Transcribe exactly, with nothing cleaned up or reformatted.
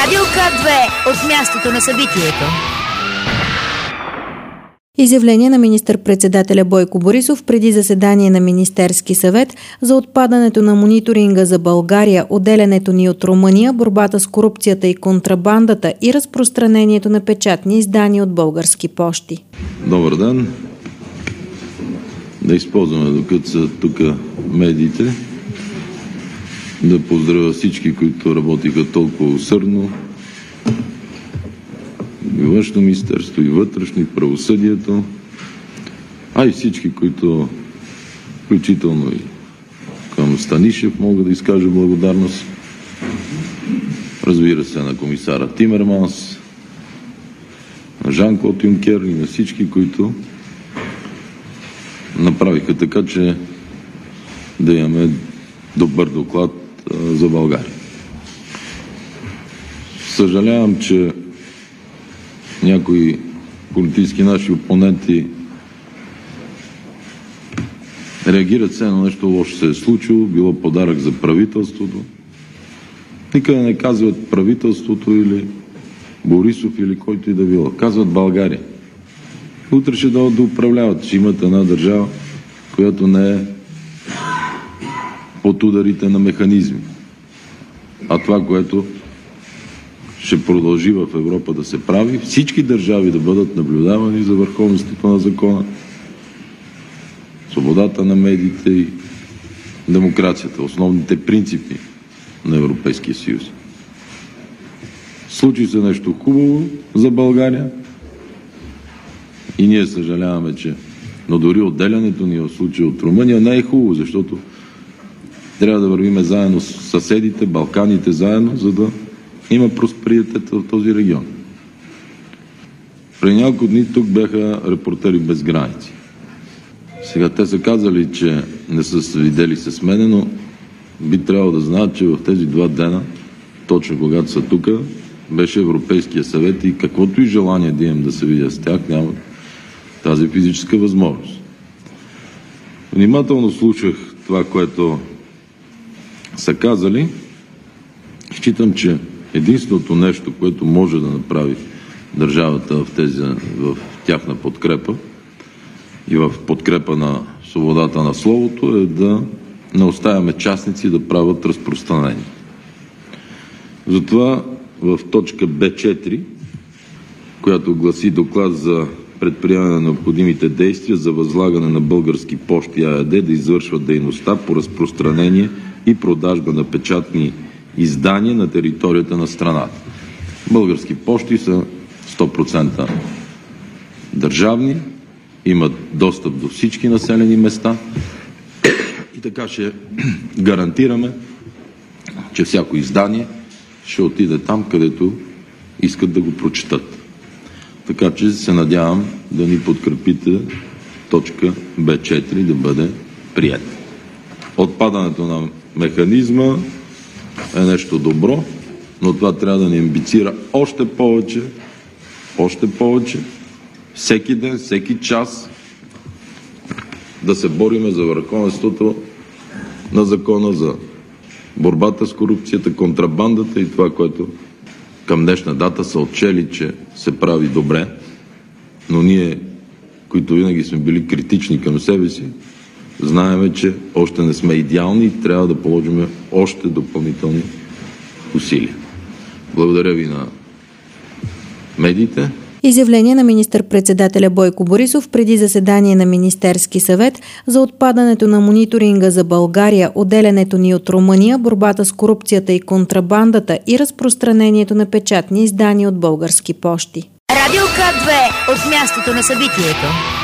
Радио К две от мястото на събитието. Изявление на министър-председателя Бойко Борисов преди заседание на Министерски съвет за отпадането на мониторинга за България, отделянето ни от Румъния, борбата с корупцията и контрабандата и разпространението на печатни издания от Български пощи. Добър ден! Да използваме, докато са тук медиите, да поздравя всички, които работиха толкова усърдно. И Външно министерство, и вътрешно, и правосъдието, а и всички, които, включително и към Станишев, мога да изкажа благодарност. Разбира се, на комисара Тимерманс, на Жан-Клод Юнкер и на всички, които направиха така, че да имаме добър доклад а, за България. Съжалявам, че някои политически наши опоненти реагират все едно нещо лошо се е случило, било подарък за правителството. Никъде не казват правителството или Борисов или който и да било. Казват България. Утре ще дойдат да управляват. Ще имат една държава, която не е под ударите на механизми. А това, което ще продължи в Европа да се прави, всички държави да бъдат наблюдавани за върховенството на закона, свободата на медиите и демокрацията, основните принципи на Европейския съюз. Случи се нещо хубаво за България и ние съжаляваме, че но дори отделянето ни в случая от Румъния не е хубаво, защото трябва да вървиме заедно с съседите, Балканите заедно, за да има просперитет в този регион. Преди няколко дни тук бяха Репортери без граници. Сега те са казали, че не са видели се с мене, но би трябвало да знаят, че в тези два дена, точно когато са тук, беше Европейския съвет и каквото и желание да имам да се видя с тях, няма тази физическа възможност. Внимателно слушах това, което са казали. Считам, че единственото нещо, което може да направи държавата в, тези, в тяхна подкрепа и в подкрепа на свободата на словото е да не оставяме частници да правят разпространение. Затова в точка Б четири, която гласи доклад за предприемане на необходимите действия за възлагане на Български пощи АД да извършват дейността по разпространение и продажба на печатни издания на територията на страната. Български пощи са сто процента държавни, имат достъп до всички населени места и така ще гарантираме, че всяко издание ще отиде там, където искат да го прочитат. Така че се надявам да ни подкрепите точка Б четири да бъде приета. Отпадането на механизма е нещо добро, но това трябва да ни амбицира още повече, още повече, всеки ден, всеки час да се бориме за върховенството на закона, за борбата с корупцията, контрабандата и това, което към днешна дата са отчели, че се прави добре, но ние, които винаги сме били критични към себе си, знаеме, че още не сме идеални и трябва да положим още допълнителни усилия. Благодаря ви на медиите. Изявление на министър-председателя Бойко Борисов преди заседание на Министерски съвет за отпадането на мониторинга за България, отделянето ни от Румъния, борбата с корупцията и контрабандата и разпространението на печатни издания от Български пощи. Радио К две от мястото на събитието.